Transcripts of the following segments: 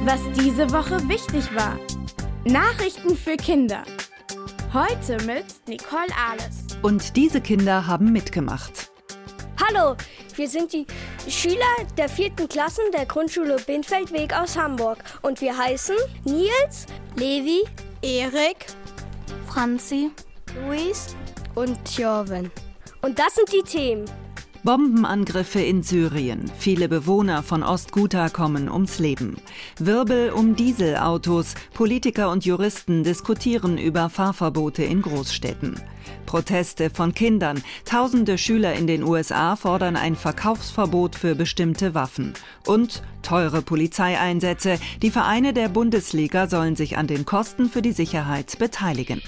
Was diese Woche wichtig war. Nachrichten für Kinder. Heute mit Nicole Ahles. Und diese Kinder haben mitgemacht. Hallo, wir sind die Schüler der 4. Klassen der Grundschule Bindfeldweg aus Hamburg. Und wir heißen Nils, Levi, Erik, Franzi, Luis und Jorven. Und das sind die Themen. Bombenangriffe in Syrien. Viele Bewohner von Ostghouta kommen ums Leben. Wirbel um Dieselautos. Politiker und Juristen diskutieren über Fahrverbote in Großstädten. Proteste von Kindern. Tausende Schüler in den USA fordern ein Verkaufsverbot für bestimmte Waffen. Und teure Polizeieinsätze. Die Vereine der Bundesliga sollen sich an den Kosten für die Sicherheit beteiligen.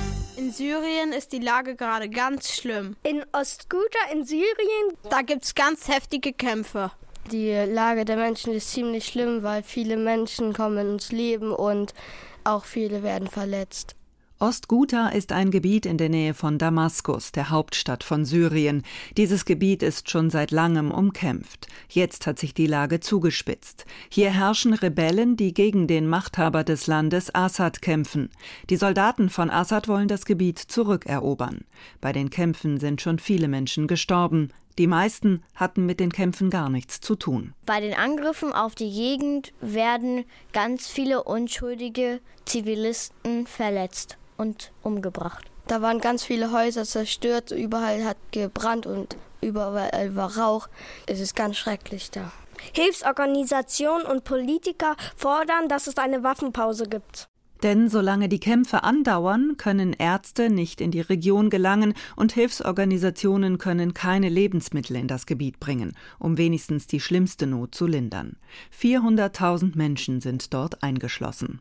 In Syrien ist die Lage gerade ganz schlimm. In Ostghouta in Syrien, da gibt's ganz heftige Kämpfe. Die Lage der Menschen ist ziemlich schlimm, weil viele Menschen kommen ins Leben und auch viele werden verletzt. Ostghouta ist ein Gebiet in der Nähe von Damaskus, der Hauptstadt von Syrien. Dieses Gebiet ist schon seit langem umkämpft. Jetzt hat sich die Lage zugespitzt. Hier herrschen Rebellen, die gegen den Machthaber des Landes Assad kämpfen. Die Soldaten von Assad wollen das Gebiet zurückerobern. Bei den Kämpfen sind schon viele Menschen gestorben. Die meisten hatten mit den Kämpfen gar nichts zu tun. Bei den Angriffen auf die Gegend werden ganz viele unschuldige Zivilisten verletzt und umgebracht. Da waren ganz viele Häuser zerstört, überall hat gebrannt und überall war Rauch. Es ist ganz schrecklich da. Hilfsorganisationen und Politiker fordern, dass es eine Waffenpause gibt. Denn solange die Kämpfe andauern, können Ärzte nicht in die Region gelangen und Hilfsorganisationen können keine Lebensmittel in das Gebiet bringen, um wenigstens die schlimmste Not zu lindern. 400.000 Menschen sind dort eingeschlossen.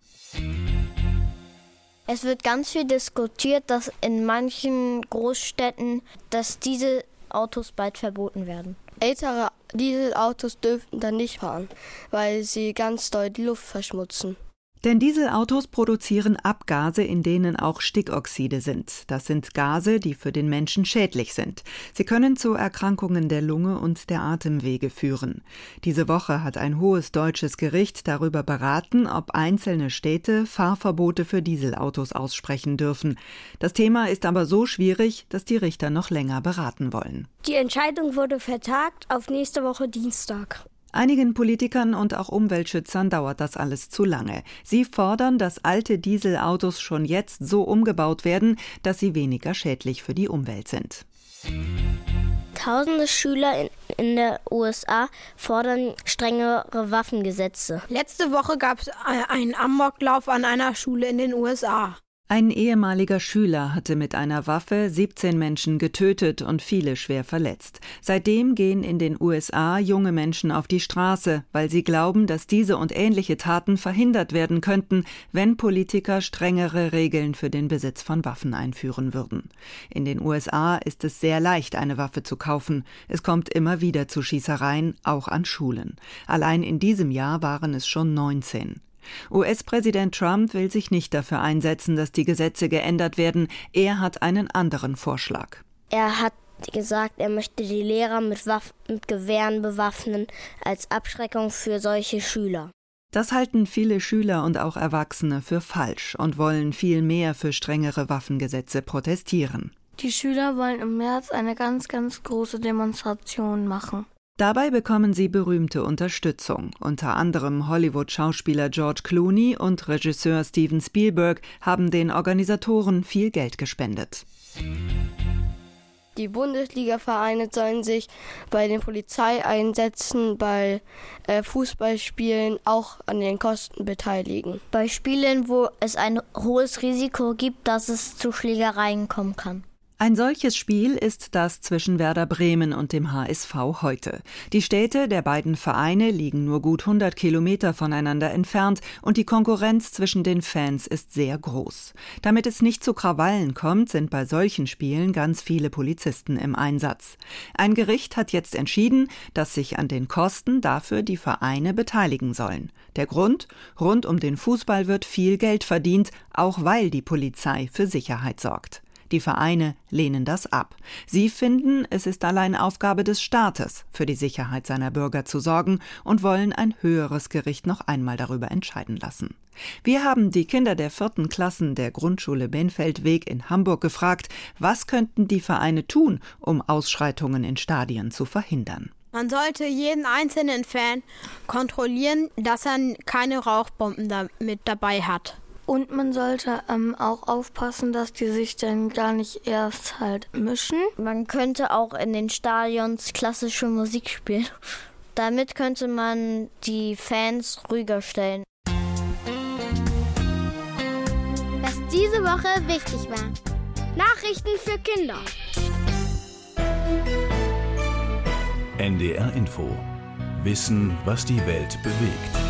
Es wird ganz viel diskutiert, dass in manchen Großstädten, dass diese Autos bald verboten werden. Ältere Dieselautos dürfen dann nicht fahren, weil sie ganz doll die Luft verschmutzen. Denn Dieselautos produzieren Abgase, in denen auch Stickoxide sind. Das sind Gase, die für den Menschen schädlich sind. Sie können zu Erkrankungen der Lunge und der Atemwege führen. Diese Woche hat ein hohes deutsches Gericht darüber beraten, ob einzelne Städte Fahrverbote für Dieselautos aussprechen dürfen. Das Thema ist aber so schwierig, dass die Richter noch länger beraten wollen. Die Entscheidung wurde vertagt auf nächste Woche Dienstag. Einigen Politikern und auch Umweltschützern dauert das alles zu lange. Sie fordern, dass alte Dieselautos schon jetzt so umgebaut werden, dass sie weniger schädlich für die Umwelt sind. Tausende Schüler in der USA fordern strengere Waffengesetze. Letzte Woche gab es einen Amoklauf an einer Schule in den USA. Ein ehemaliger Schüler hatte mit einer Waffe 17 Menschen getötet und viele schwer verletzt. Seitdem gehen in den USA junge Menschen auf die Straße, weil sie glauben, dass diese und ähnliche Taten verhindert werden könnten, wenn Politiker strengere Regeln für den Besitz von Waffen einführen würden. In den USA ist es sehr leicht, eine Waffe zu kaufen. Es kommt immer wieder zu Schießereien, auch an Schulen. Allein in diesem Jahr waren es schon 19. US-Präsident Trump will sich nicht dafür einsetzen, dass die Gesetze geändert werden. Er hat einen anderen Vorschlag. Er hat gesagt, er möchte die Lehrer mit Gewehren bewaffnen als Abschreckung für solche Schüler. Das halten viele Schüler und auch Erwachsene für falsch und wollen viel mehr für strengere Waffengesetze protestieren. Die Schüler wollen im März eine ganz, ganz große Demonstration machen. Dabei bekommen sie berühmte Unterstützung. Unter anderem Hollywood-Schauspieler George Clooney und Regisseur Steven Spielberg haben den Organisatoren viel Geld gespendet. Die Bundesliga-Vereine sollen sich bei den Polizeieinsätzen, bei Fußballspielen auch an den Kosten beteiligen. Bei Spielen, wo es ein hohes Risiko gibt, dass es zu Schlägereien kommen kann. Ein solches Spiel ist das zwischen Werder Bremen und dem HSV heute. Die Städte der beiden Vereine liegen nur gut 100 Kilometer voneinander entfernt und die Konkurrenz zwischen den Fans ist sehr groß. Damit es nicht zu Krawallen kommt, sind bei solchen Spielen ganz viele Polizisten im Einsatz. Ein Gericht hat jetzt entschieden, dass sich an den Kosten dafür die Vereine beteiligen sollen. Der Grund? Rund um den Fußball wird viel Geld verdient, auch weil die Polizei für Sicherheit sorgt. Die Vereine lehnen das ab. Sie finden, es ist allein Aufgabe des Staates, für die Sicherheit seiner Bürger zu sorgen und wollen ein höheres Gericht noch einmal darüber entscheiden lassen. Wir haben die Kinder der 4. Klassen der Grundschule Benfeldweg in Hamburg gefragt, was könnten die Vereine tun, um Ausschreitungen in Stadien zu verhindern. Man sollte jeden einzelnen Fan kontrollieren, dass er keine Rauchbomben mit dabei hat. Und man sollte auch aufpassen, dass die sich dann gar nicht erst halt mischen. Man könnte auch in den Stadions klassische Musik spielen. Damit könnte man die Fans ruhiger stellen. Was diese Woche wichtig war. Nachrichten für Kinder. NDR Info. Wissen, was die Welt bewegt.